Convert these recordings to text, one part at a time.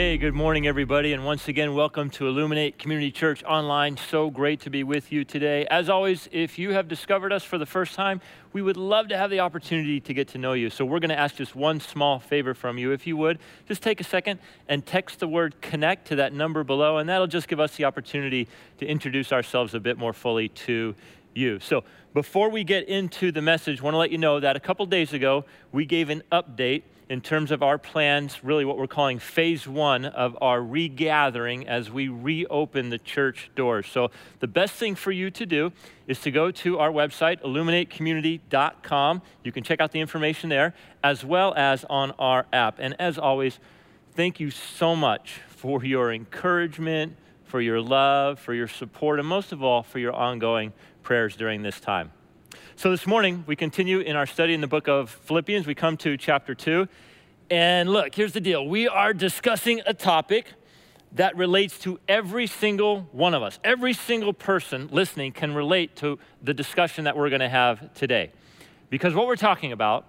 Hey, good morning, everybody, and once again, welcome to Illuminate Community Church Online. So great to be with you today. As always, if you have discovered us for the first time, we would love to have the opportunity to get to know you. So we're going to ask just one small favor from you. If you would, just take a second and text the word CONNECT to that number below, and that'll just give us the opportunity to introduce ourselves a bit more fully to you. So before we get into the message, I want to let you know that a couple days ago, we gave an update in terms of our plans, really what we're calling phase one of our regathering as we reopen the church doors. So the best thing for you to do is to go to our website, illuminatecommunity.com. You can check out the information there, as well as on our app. And as always, thank you so much for your encouragement, for your love, for your support, and most of all, for your ongoing prayers during this time. So this morning, we continue in our study in the book of Philippians. We come to chapter 2. And look, here's the deal. We are discussing a topic that relates to every single one of us. Every single person listening can relate to the discussion that we're going to have today. Because what we're talking about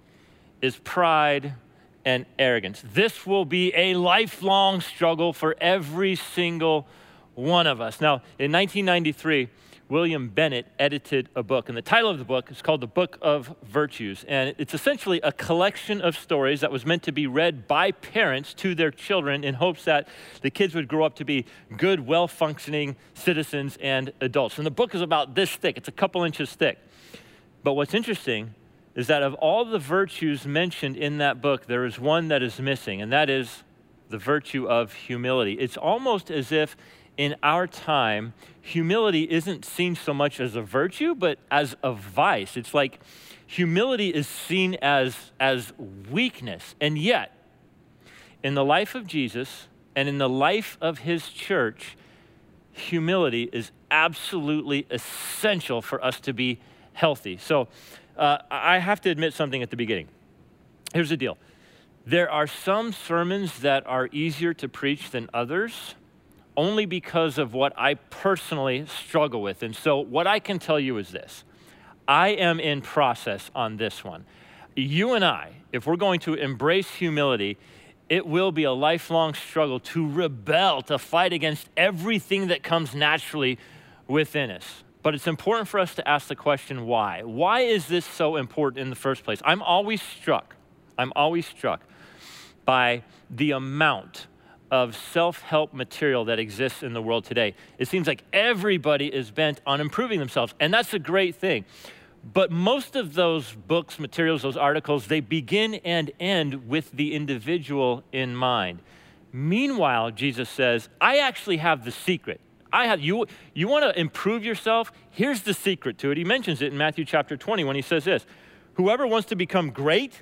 is pride and arrogance. This will be a lifelong struggle for every single one of us. Now, in 1993, William Bennett edited a book, and the title of the book is called The Book of Virtues, and it's essentially a collection of stories that was meant to be read by parents to their children in hopes that the kids would grow up to be good, well-functioning citizens and adults. And the book is about this thick. It's a couple inches thick. But what's interesting is that of all the virtues mentioned in that book, there is one that is missing, and that is the virtue of humility. It's almost as if in our time, humility isn't seen so much as a virtue, but as a vice. It's like humility is seen as weakness. And yet, in the life of Jesus and in the life of his church, humility is absolutely essential for us to be healthy. So I have to admit something at the beginning. Here's the deal. There are some sermons that are easier to preach than others, only because of what I personally struggle with. And so what I can tell you is this. I am in process on this one. You and I, if we're going to embrace humility, it will be a lifelong struggle to rebel, to fight against everything that comes naturally within us. But it's important for us to ask the question, why? Why is this so important in the first place? I'm always struck by the amount of self-help material that exists in the world today. It seems like everybody is bent on improving themselves, and that's a great thing. But most of those books, materials, those articles, they begin and end with the individual in mind. Meanwhile, Jesus says, I actually have the secret. You want to improve yourself? Here's the secret to it. He mentions it in Matthew chapter 20 when he says this, whoever wants to become great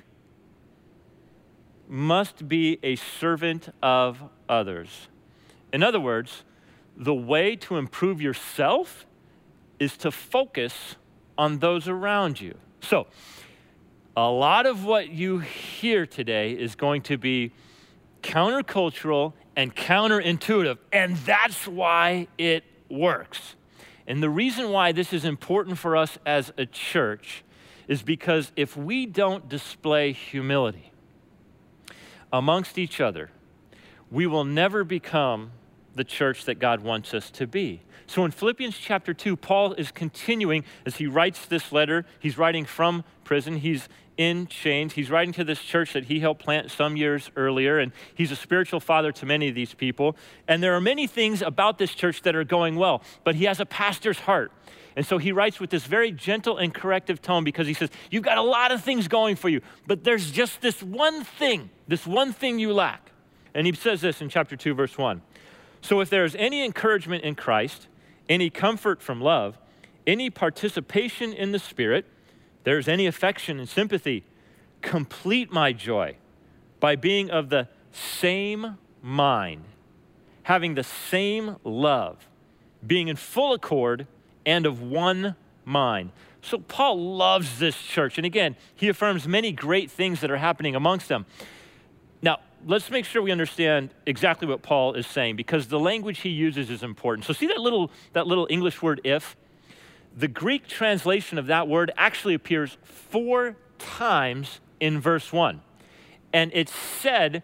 must be a servant of others. In other words, the way to improve yourself is to focus on those around you. So, a lot of what you hear today is going to be countercultural and counterintuitive, and that's why it works. And the reason why this is important for us as a church is because if we don't display humility amongst each other, we will never become the church that God wants us to be. So in Philippians chapter 2, Paul is continuing as he writes this letter. He's writing from prison. He's in chains. He's writing to this church that he helped plant some years earlier, and he's a spiritual father to many of these people. And there are many things about this church that are going well, but he has a pastor's heart. And so he writes with this very gentle and corrective tone because he says, you've got a lot of things going for you, but there's just this one thing you lack. And he says this in chapter 2, verse 1. So if there is any encouragement in Christ, any comfort from love, any participation in the Spirit, there's any affection and sympathy, complete my joy by being of the same mind, having the same love, being in full accord and of one mind. So Paul loves this church. And again, he affirms many great things that are happening amongst them. Now, let's make sure we understand exactly what Paul is saying, because the language he uses is important. So see that little English word if? The Greek translation of that word actually appears 4 times in verse 1. And it's said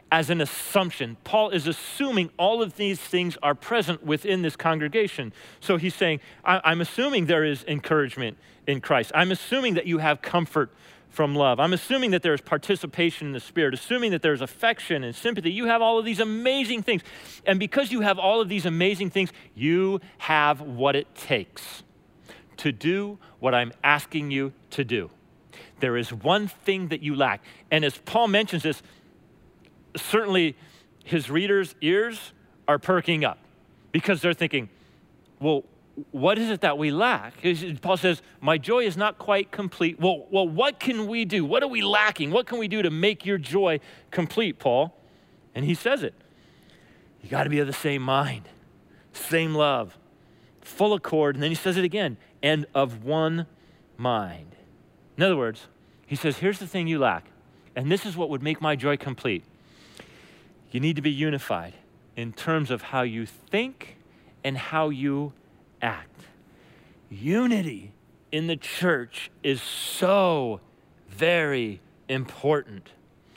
as an assumption. Paul is assuming all of these things are present within this congregation. So he's saying, I'm assuming there is encouragement in Christ. I'm assuming that you have comfort from love. I'm assuming that there's participation in the Spirit, assuming that there's affection and sympathy. You have all of these amazing things. And because you have all of these amazing things, you have what it takes to do what I'm asking you to do. There is one thing that you lack. And as Paul mentions this, certainly his readers' ears are perking up because they're thinking, well, what is it that we lack? Paul says, my joy is not quite complete. Well, what can we do? What are we lacking? What can we do to make your joy complete, Paul? And he says it. You got to be of the same mind, same love, full accord. And then he says it again, and of one mind. In other words, he says, here's the thing you lack. And this is what would make my joy complete. You need to be unified in terms of how you think and how you act. Unity in the church is so very important.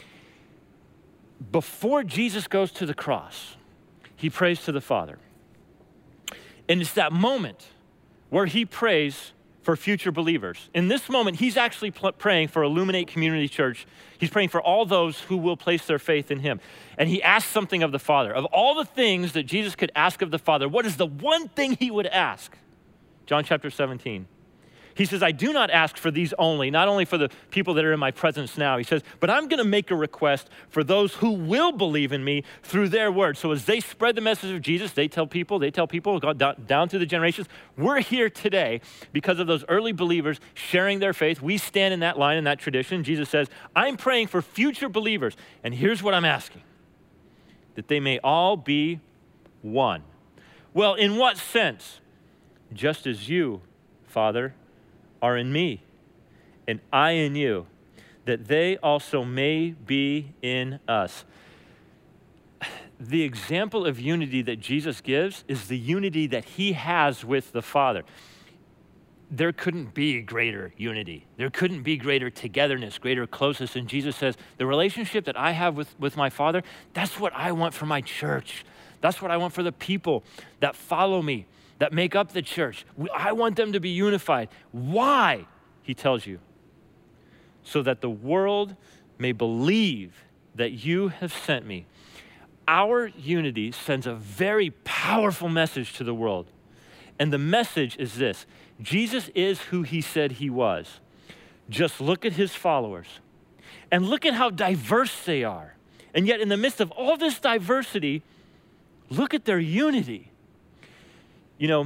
Before Jesus goes to the cross, he prays to the Father. And it's that moment where he prays for future believers. In this moment, he's actually praying for Illuminate Community Church. He's praying for all those who will place their faith in him. And he asks something of the Father. Of all the things that Jesus could ask of the Father, what is the one thing he would ask? John chapter 17. He says, I do not ask for these only, not only for the people that are in my presence now. He says, but I'm going to make a request for those who will believe in me through their word. So as they spread the message of Jesus, they tell people, down through the generations, we're here today because of those early believers sharing their faith. We stand in that line, in that tradition. Jesus says, I'm praying for future believers. And here's what I'm asking, that they may all be one. Well, in what sense? Just as you, Father, are in me, and I in you, that they also may be in us. The example of unity that Jesus gives is the unity that he has with the Father. There couldn't be greater unity. There couldn't be greater togetherness, greater closeness. And Jesus says, the relationship that I have with my Father, that's what I want for my church. That's what I want for the people that follow me, that make up the church. I want them to be unified. Why? He tells you. So that the world may believe that you have sent me. Our unity sends a very powerful message to the world. And the message is this: Jesus is who he said he was. Just look at his followers and look at how diverse they are. And yet in the midst of all this diversity, look at their unity. You know,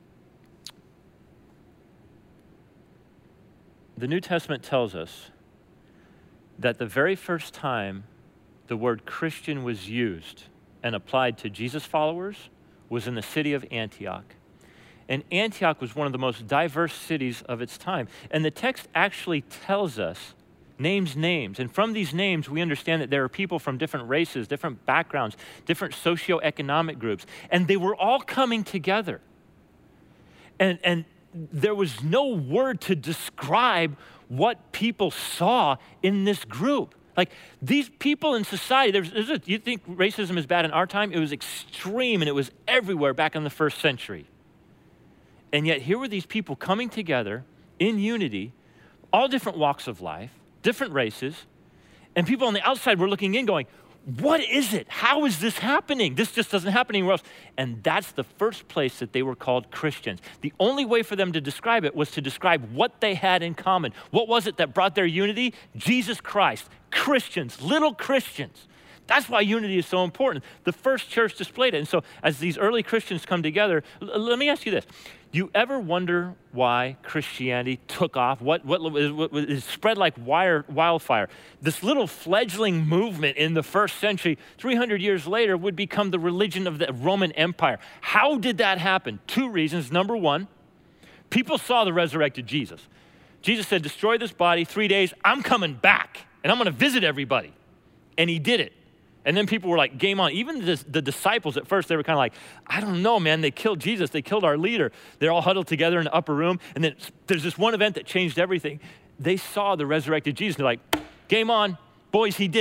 the New Testament tells us that the very first time the word Christian was used and applied to Jesus' followers was in the city of Antioch. And Antioch was one of the most diverse cities of its time. And the text actually tells us, names. And from these names, we understand that there are people from different races, different backgrounds, different socioeconomic groups. And they were all coming together. And there was no word to describe what people saw in this group. Like, these people in society, you think racism is bad in our time? It was extreme and it was everywhere back in the first century. And yet here were these people coming together in unity, all different walks of life, different races, and people on the outside were looking in going, what is it? How is this happening? This just doesn't happen anywhere else. And that's the first place that they were called Christians. The only way for them to describe it was to describe what they had in common. What was it that brought their unity? Jesus Christ. Christians, little Christians. That's why unity is so important. The first church displayed it. And so as these early Christians come together, let me ask you this. Do you ever wonder why Christianity took off? What is spread like wildfire? This little fledgling movement in the first century, 300 years later, would become the religion of the Roman Empire. How did that happen? Two reasons. Number one, people saw the resurrected Jesus. Jesus said, destroy this body, 3 days, I'm coming back, and I'm going to visit everybody. And he did it. And then people were like, game on. Even the disciples at first, they were kind of like, I don't know, man. They killed Jesus. They killed our leader. They're all huddled together in the upper room. And then there's this one event that changed everything. They saw the resurrected Jesus. They're like, game on. Boys, he did it.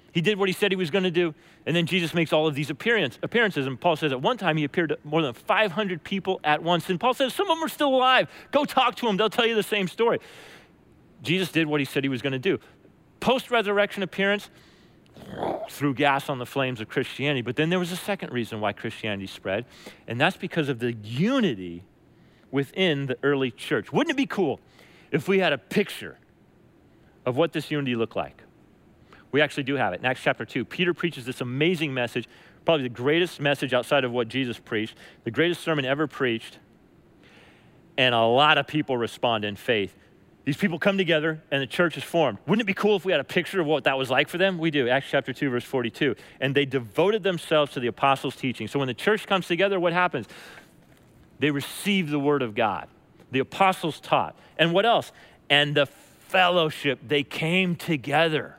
He did what he said he was going to do. And then Jesus makes all of these appearances. And Paul says at one time he appeared to more than 500 people at once. And Paul says some of them are still alive. Go talk to them. They'll tell you the same story. Jesus did what he said he was going to do. Post-resurrection appearance, threw gas on the flames of Christianity. But then there was a second reason why Christianity spread. And that's because of the unity within the early church. Wouldn't it be cool if we had a picture of what this unity looked like? We actually do have it. In Acts chapter 2, Peter preaches this amazing message, probably the greatest message outside of what Jesus preached, the greatest sermon ever preached, and a lot of people respond in faith. These people come together and the church is formed. Wouldn't it be cool if we had a picture of what that was like for them? We do. Acts chapter 2, verse 42. And they devoted themselves to the apostles' teaching. So when the church comes together, what happens? They receive the word of God. The apostles taught. And what else? And the fellowship. They came together.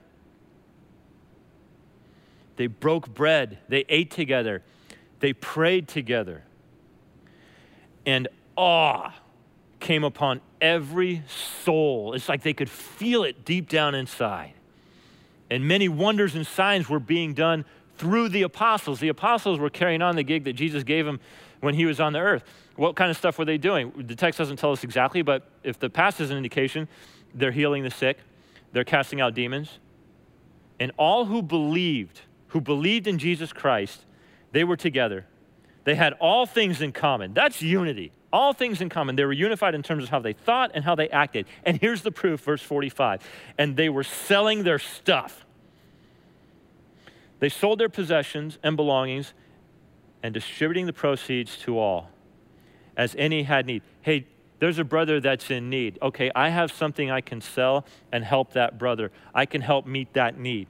They broke bread. They ate together. They prayed together. And awe came upon every soul. It's like they could feel it deep down inside. And many wonders and signs were being done through the apostles. The apostles were carrying on the gig that Jesus gave them when he was on the earth. What kind of stuff were they doing? The text doesn't tell us exactly, but if the past is an indication, they're healing the sick, they're casting out demons. And all who believed in Jesus Christ, they were together. They had all things in common. That's unity. All things in common. They were unified in terms of how they thought and how they acted. And here's the proof, verse 45. And they were selling their stuff. They sold their possessions and belongings and distributing the proceeds to all, as any had need. Hey, there's a brother that's in need. Okay, I have something I can sell and help that brother. I can help meet that need.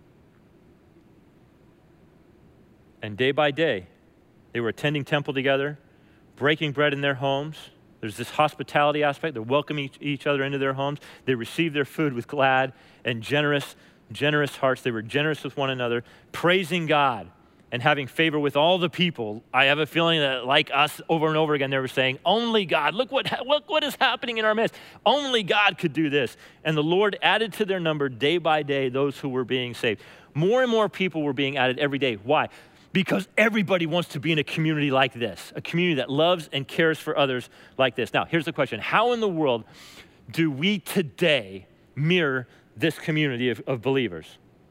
And day by day, they were attending temple together, breaking bread in their homes. There's this hospitality aspect. They're welcoming each other into their homes. They received their food with glad and generous hearts. They were generous with one another, praising God and having favor with all the people. I have a feeling that, like us, over and over again, they were saying, only God, look what is happening in our midst. Only God could do this. And the Lord added to their number day by day those who were being saved. More and more people were being added every day. Why? Because everybody wants to be in a community like this, a community that loves and cares for others like this. Now, here's the question. How in the world do we today mirror this community of believers?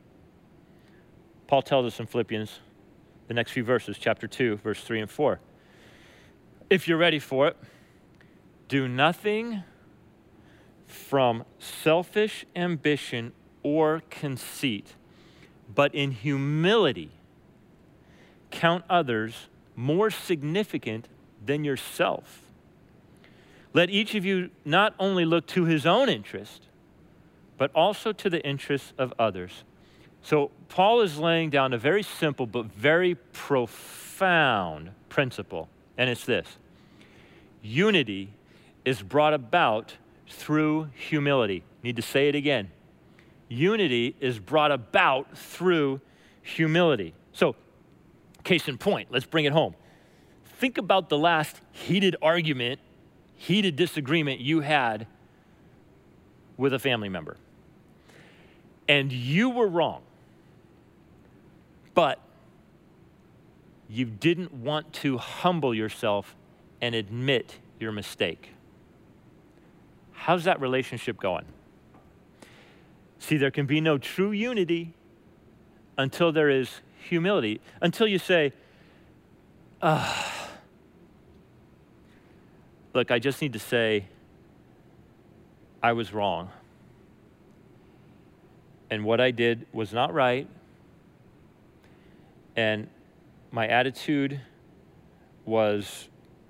Paul tells us in Philippians, the next few verses, chapter 2, verse 3 and 4. If you're ready for it, do nothing from selfish ambition or conceit, but in humility, count others more significant than yourself. Let each of you not only look to his own interest, but also to the interests of others. So Paul is laying down a very simple but very profound principle, and it's this. Unity is brought about through humility. Need to say it again. Unity is brought about through humility. So, case in point, let's bring it home. Think about the last heated argument, heated disagreement you had with a family member. And you were wrong, but you didn't want to humble yourself and admit your mistake. How's that relationship going? See, there can be no true unity until there is humility, until you say, look, I just need to say I was wrong. And what I did was not right. And my attitude was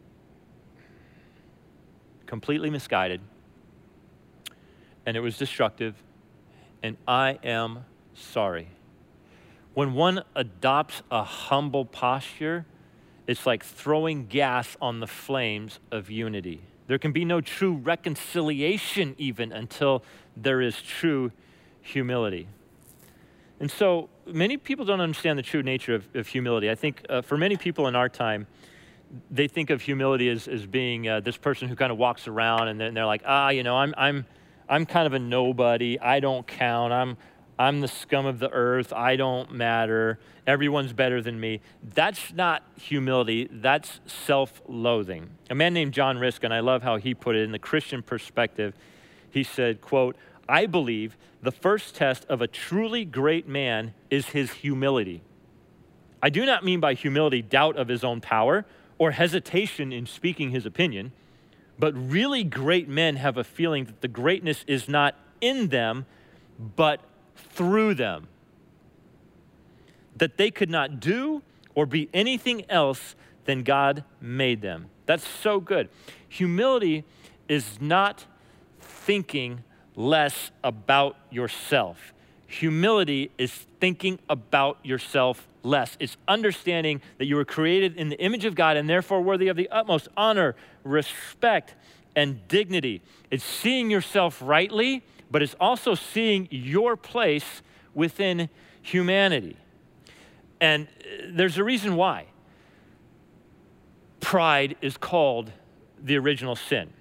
completely misguided. And it was destructive. And I am sorry. When one adopts a humble posture, it's like throwing gas on the flames of unity. There can be no true reconciliation even until there is true humility. And so many people don't understand the true nature of humility. I think for many people in our time, they think of humility as being this person who kind of walks around and they're like, I'm kind of a nobody. I don't count. I'm the scum of the earth, I don't matter, everyone's better than me. That's not humility, that's self-loathing. A man named John Riskin, I love how he put it in the Christian perspective. He said, quote, "I believe the first test of a truly great man is his humility. I do not mean by humility doubt of his own power or hesitation in speaking his opinion, but really great men have a feeling that the greatness is not in them, but through them. That they could not do or be anything else than God made them." That's so good. Humility is not thinking less about yourself. Humility is thinking about yourself less. It's understanding that you were created in the image of God and therefore worthy of the utmost honor, respect, and dignity. It's seeing yourself rightly, but it's also seeing your place within humanity. And there's a reason why pride is called the original sin.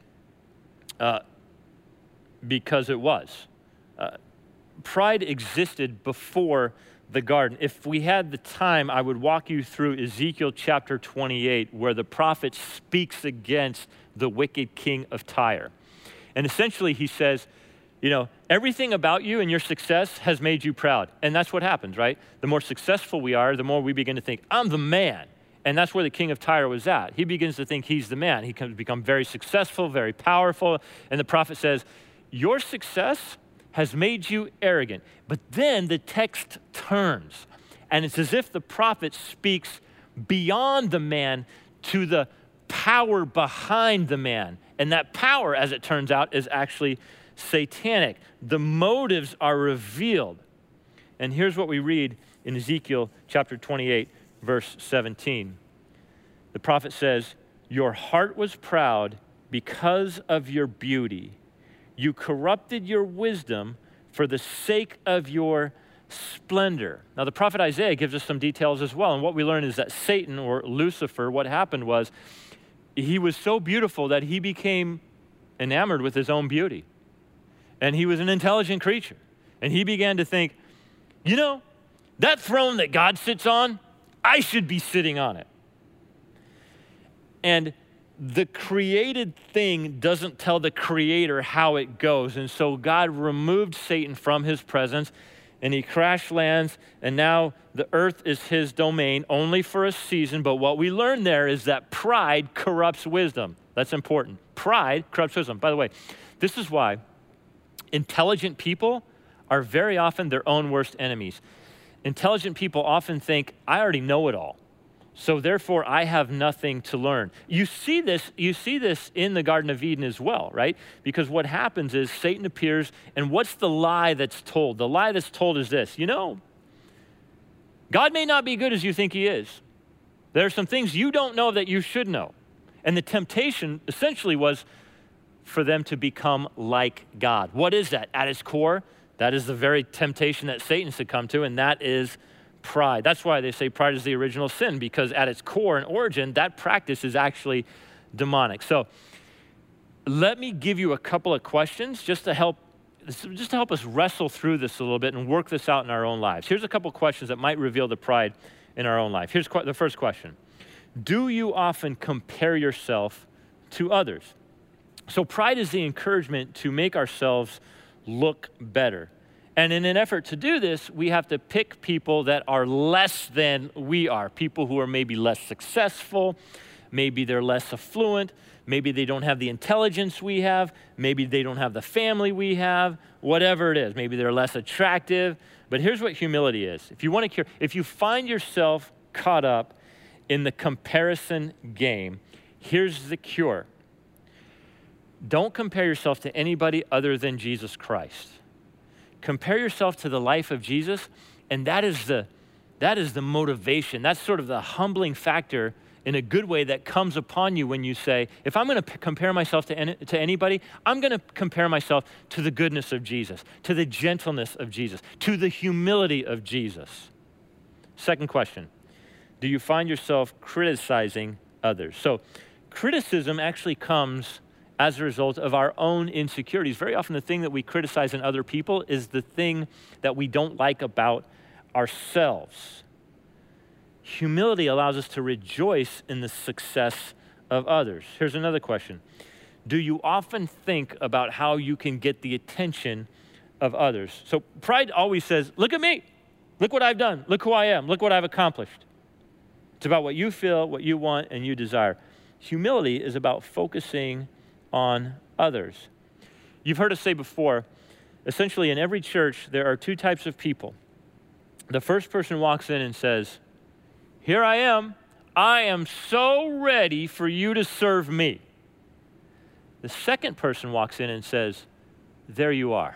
Because it was. Pride existed before the garden. If we had the time, I would walk you through Ezekiel chapter 28, where the prophet speaks against the wicked king of Tyre. And essentially he says, you know, everything about you and your success has made you proud. And that's what happens, right? The more successful we are, the more we begin to think, I'm the man. And that's where the king of Tyre was at. He begins to think he's the man. He can become very successful, very powerful. And the prophet says, your success has made you arrogant. But then the text turns, and it's as if the prophet speaks beyond the man to the power behind the man. And that power, as it turns out, is actually satanic. The motives are revealed. And here's what we read in Ezekiel chapter 28, verse 17. The prophet says, "Your heart was proud because of your beauty. You corrupted your wisdom for the sake of your splendor." Now, the prophet Isaiah gives us some details as well. And what we learn is that Satan, or Lucifer, what happened was he was so beautiful that he became enamored with his own beauty. And he was an intelligent creature. And he began to think, you know, that throne that God sits on, I should be sitting on it. And the created thing doesn't tell the creator how it goes. And so God removed Satan from his presence, and he crash lands, and now the earth is his domain only for a season. But what we learn there is that pride corrupts wisdom. That's important. Pride corrupts wisdom. By the way, this is why intelligent people are very often their own worst enemies. Intelligent people often think, I already know it all, so therefore I have nothing to learn. You see this in the Garden of Eden as well, right? Because what happens is Satan appears, and what's the lie that's told? The lie that's told is this: you know, God may not be good as you think he is. There are some things you don't know that you should know. And the temptation essentially was for them to become like God. What is that? At its core, that is the very temptation that Satan succumbed to, and that is pride. That's why they say pride is the original sin, because at its core and origin, that practice is actually demonic. So let me give you a couple of questions just to help us wrestle through this a little bit and work this out in our own lives. Here's a couple of questions that might reveal the pride in our own life. Here's the first question. Do you often compare yourself to others? So pride is the encouragement to make ourselves look better. And in an effort to do this, we have to pick people that are less than we are, people who are maybe less successful, maybe they're less affluent, maybe they don't have the intelligence we have, maybe they don't have the family we have, whatever it is. Maybe they're less attractive. But here's what humility is. If you find yourself caught up in the comparison game, here's the cure. Don't compare yourself to anybody other than Jesus Christ. Compare yourself to the life of Jesus, and that is the motivation. That's sort of the humbling factor in a good way that comes upon you when you say, if I'm going to compare myself to anybody, I'm going to compare myself to the goodness of Jesus, to the gentleness of Jesus, to the humility of Jesus. Second question, do you find yourself criticizing others? So criticism actually comes as a result of our own insecurities. Very often the thing that we criticize in other people is the thing that we don't like about ourselves. Humility allows us to rejoice in the success of others. Here's another question. Do you often think about how you can get the attention of others? So pride always says, look at me. Look what I've done. Look who I am. Look what I've accomplished. It's about what you feel, what you want, and you desire. Humility is about focusing on others. You've heard us say before, essentially in every church, there are two types of people. The first person walks in and says, here I am so ready for you to serve me. The second person walks in and says, there you are.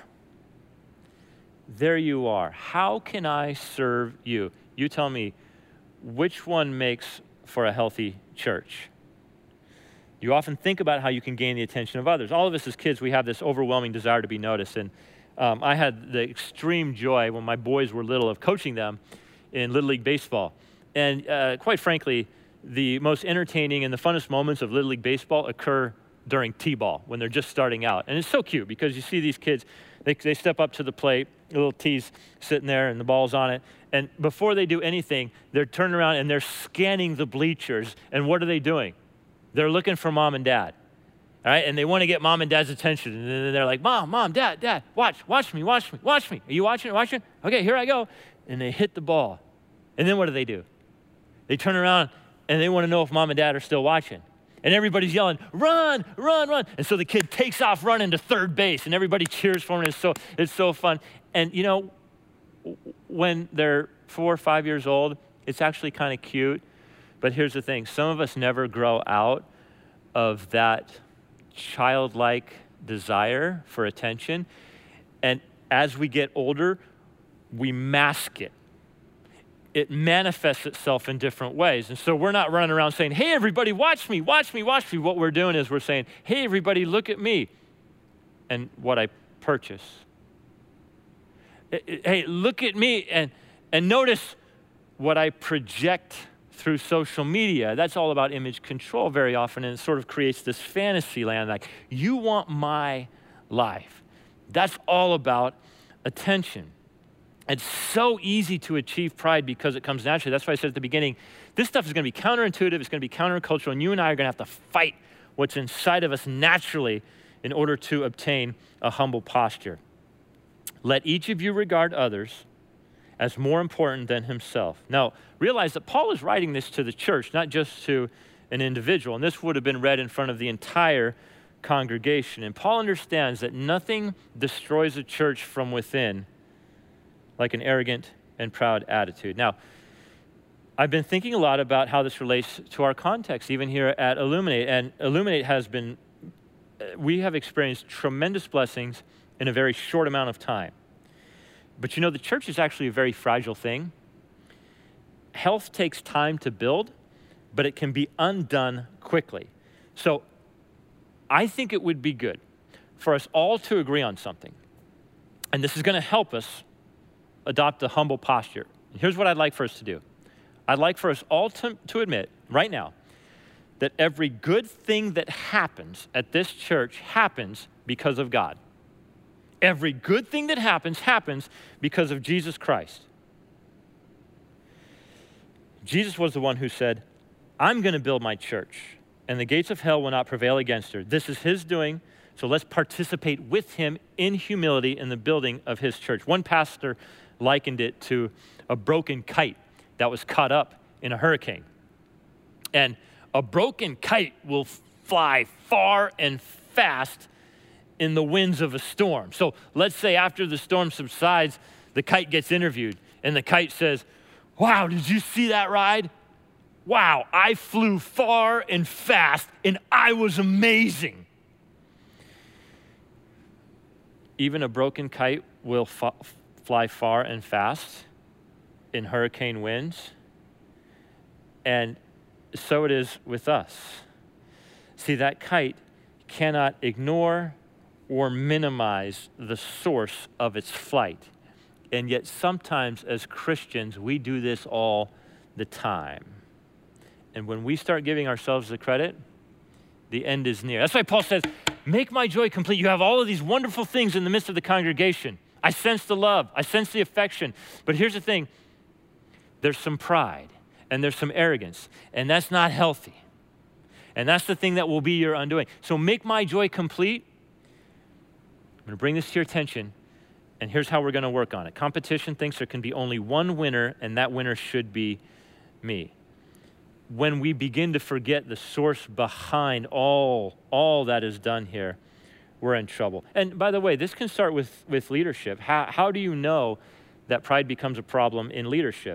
There you are. How can I serve you? You tell me, which one makes for a healthy church? You often think about how you can gain the attention of others. All of us as kids, we have this overwhelming desire to be noticed. And I had the extreme joy when my boys were little of coaching them in Little League Baseball. And quite frankly, the most entertaining and the funnest moments of Little League Baseball occur during T-ball when they're just starting out. And it's so cute because you see these kids, they step up to the plate, a little tee's sitting there and the ball's on it. And before they do anything, they're turning around and they're scanning the bleachers. And what are they doing? They're looking for mom and dad, all right? And they want to get mom and dad's attention. And then they're like, mom, dad, watch me. Are you watching? Okay, here I go. And they hit the ball. And then what do? They turn around and they want to know if mom and dad are still watching. And everybody's yelling, run. And so the kid takes off running to third base and everybody cheers for him. It's so fun. And you know, when they're 4 or 5 years old, it's actually kind of cute. But here's the thing, some of us never grow out of that childlike desire for attention. And as we get older, we mask it. It manifests itself in different ways. And so we're not running around saying, hey, everybody, watch me. What we're doing is we're saying, hey, everybody, look at me and what I purchase. Hey, look at me and notice what I project through social media. That's all about image control very often, and it sort of creates this fantasy land, like, you want my life. That's all about attention. It's so easy to achieve pride because it comes naturally. That's why I said at the beginning, this stuff is going to be counterintuitive, it's going to be countercultural, and you and I are going to have to fight what's inside of us naturally in order to obtain a humble posture. Let each of you regard others as more important than himself. Now, realize that Paul is writing this to the church, not just to an individual. And this would have been read in front of the entire congregation. And Paul understands that nothing destroys a church from within like an arrogant and proud attitude. Now, I've been thinking a lot about how this relates to our context, even here at Illuminate. And Illuminate we have experienced tremendous blessings in a very short amount of time. But you know, the church is actually a very fragile thing. Health takes time to build, but it can be undone quickly. So I think it would be good for us all to agree on something. And this is going to help us adopt a humble posture. Here's what I'd like for us to do. I'd like for us all to admit right now that every good thing that happens at this church happens because of God. Every good thing that happens because of Jesus Christ. Jesus was the one who said, I'm going to build my church, and the gates of hell will not prevail against her. This is his doing, so let's participate with him in humility in the building of his church. One pastor likened it to a broken kite that was caught up in a hurricane. And a broken kite will fly far and fast in the winds of a storm. So let's say after the storm subsides, the kite gets interviewed, and the kite says, wow, did you see that ride? Wow, I flew far and fast, and I was amazing. Even a broken kite will fly far and fast in hurricane winds, and so it is with us. See, that kite cannot ignore or minimize the source of its flight. And yet sometimes as Christians, we do this all the time. And when we start giving ourselves the credit, the end is near. That's why Paul says, make my joy complete. You have all of these wonderful things in the midst of the congregation. I sense the love. I sense the affection. But here's the thing. There's some pride and there's some arrogance, and that's not healthy. And that's the thing that will be your undoing. So make my joy complete. I'm going to bring this to your attention, and here's how we're going to work on it. Competition thinks there can be only one winner, and that winner should be me. When we begin to forget the source behind all that is done here, we're in trouble. And by the way, this can start with leadership. How do you know that pride becomes a problem in leadership?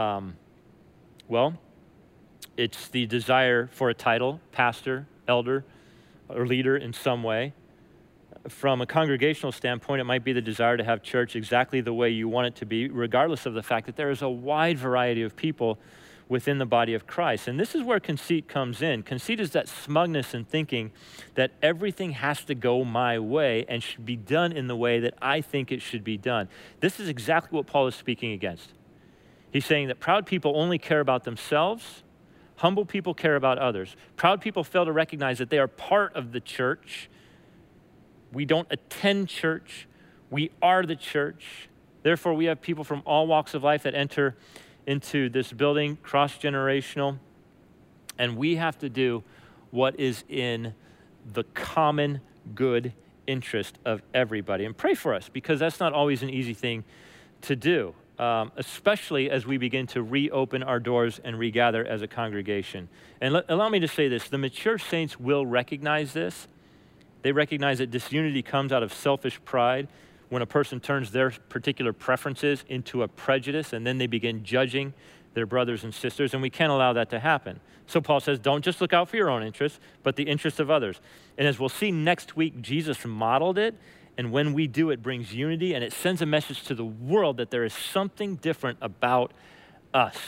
Well, it's the desire for a title, pastor, elder, or leader in some way. From a congregational standpoint, it might be the desire to have church exactly the way you want it to be, regardless of the fact that there is a wide variety of people within the body of Christ. And this is where conceit comes in. Conceit is that smugness in thinking that everything has to go my way and should be done in the way that I think it should be done. This is exactly what Paul is speaking against. He's saying that proud people only care about themselves. Humble people care about others. Proud people fail to recognize that they are part of the church. We don't attend church. We are the church. Therefore, we have people from all walks of life that enter into this building, cross-generational, and we have to do what is in the common good interest of everybody. And pray for us, because that's not always an easy thing to do, especially as we begin to reopen our doors and regather as a congregation. And allow me to say this, the mature saints will recognize this. They recognize that disunity comes out of selfish pride, when a person turns their particular preferences into a prejudice and then they begin judging their brothers and sisters, and we can't allow that to happen. So Paul says, don't just look out for your own interests, but the interests of others. And as we'll see next week, Jesus modeled it, and when we do, it brings unity, and it sends a message to the world that there is something different about us.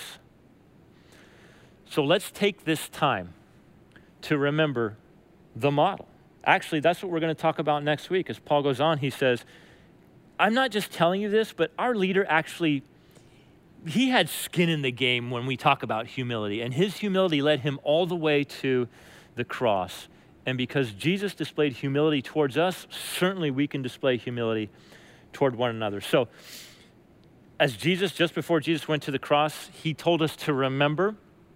So let's take this time to remember the model. Actually, that's what we're going to talk about next week. As Paul goes on, he says, I'm not just telling you this, but our leader actually, he had skin in the game when we talk about humility, and his humility led him all the way to the cross. And because Jesus displayed humility towards us, certainly we can display humility toward one another. So as Jesus, just before Jesus went to the cross, he told us to remember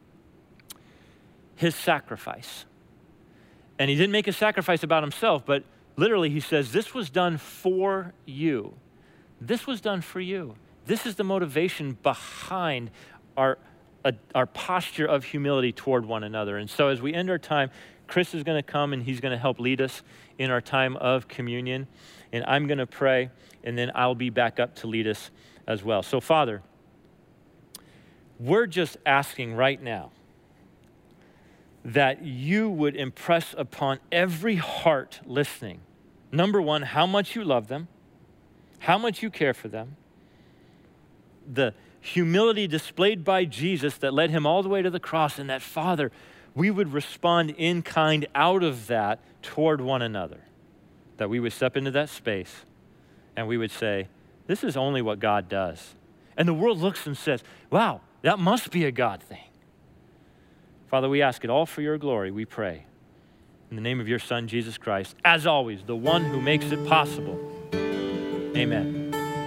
his sacrifice. And he didn't make a sacrifice about himself, but literally, he says, this was done for you. This was done for you. This is the motivation behind our posture of humility toward one another. And so as we end our time, Chris is going to come and he's going to help lead us in our time of communion. And I'm going to pray, and then I'll be back up to lead us as well. So, Father, we're just asking right now that you would impress upon every heart listening, number one, how much you love them, how much you care for them, the humility displayed by Jesus that led him all the way to the cross, and that, Father, we would respond in kind out of that toward one another, that we would step into that space and we would say, this is only what God does. And the world looks and says, wow, that must be a God thing. Father, we ask it all for your glory, we pray. In the name of your Son, Jesus Christ, as always, the one who makes it possible. Amen.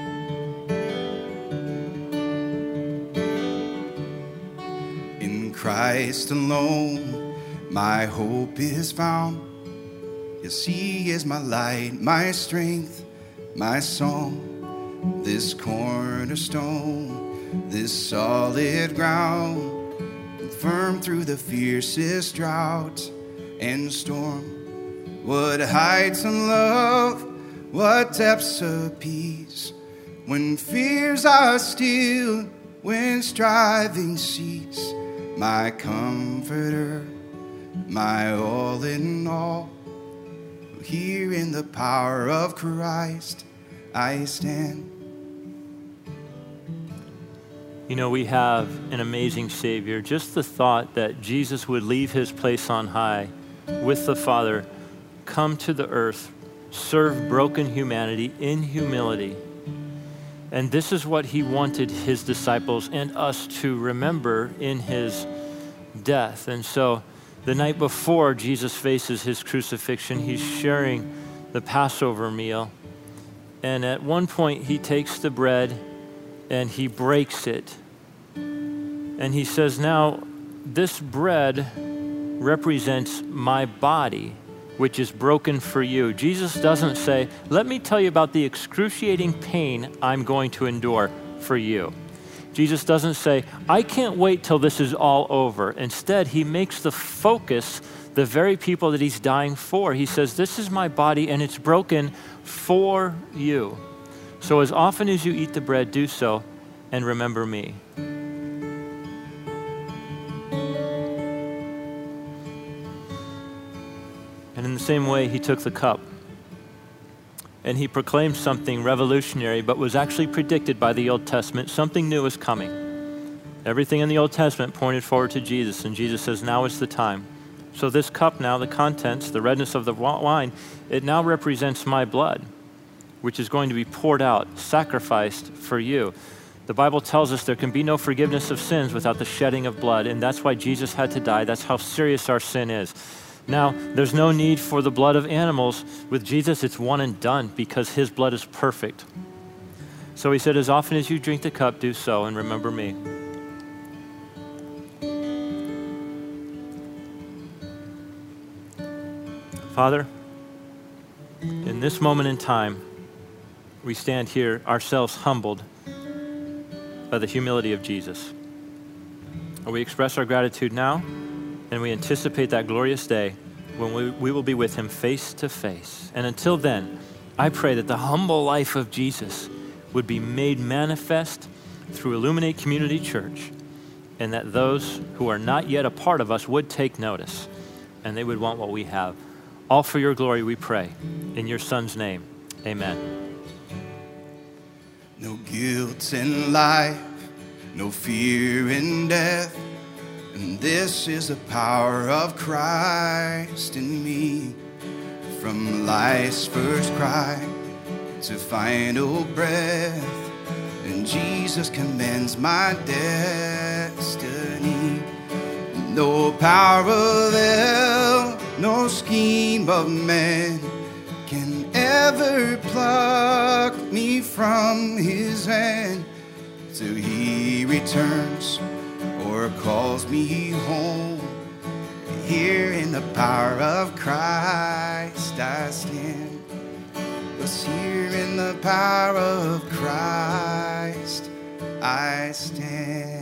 In Christ alone, my hope is found. Yes, he is my light, my strength, my song. This cornerstone, this solid ground, firm through the fiercest drought and storm. What heights of love, what depths of peace, when fears are still, when striving cease. My comforter, my all in all, here in the power of Christ I stand. You know, we have an amazing Savior. Just the thought that Jesus would leave his place on high with the Father, come to the earth, serve broken humanity in humility. And this is what he wanted his disciples and us to remember in his death. And so The night before Jesus faces his crucifixion, he's sharing the Passover meal. And at one point, he takes the bread and he breaks it. And he says, now, this bread represents my body, which is broken for you. Jesus doesn't say, let me tell you about the excruciating pain I'm going to endure for you. Jesus doesn't say, I can't wait till this is all over. Instead, he makes the focus the very people that he's dying for. He says, this is my body and it's broken for you. So as often as you eat the bread, do so and remember me. And in the same way, he took the cup and he proclaimed something revolutionary, but was actually predicted by the Old Testament. Something new is coming. Everything in the Old Testament pointed forward to Jesus, and Jesus says, now is the time. So this cup now, the contents, the redness of the wine, it now represents my blood, which is going to be poured out, sacrificed for you. The Bible tells us there can be no forgiveness of sins without the shedding of blood, and that's why Jesus had to die. That's how serious our sin is. Now, there's no need for the blood of animals. With Jesus, it's one and done because his blood is perfect. So he said, as often as you drink the cup, do so and remember me. Father, in this moment in time, we stand here ourselves humbled by the humility of Jesus. We express our gratitude now, and we anticipate that glorious day when we will be with him face to face. And until then, I pray that the humble life of Jesus would be made manifest through Illuminate Community Church, and that those who are not yet a part of us would take notice, and they would want what we have. All for your glory, we pray. In your Son's name, amen. No guilt in life, no fear in death. And this is the power of Christ in me. From life's first cry to final breath, and Jesus commands my destiny. No power of hell, no scheme of man can ever pluck me from his hand till he returns or calls me home. Here in the power of Christ I stand. Yes, here in the power of Christ I stand.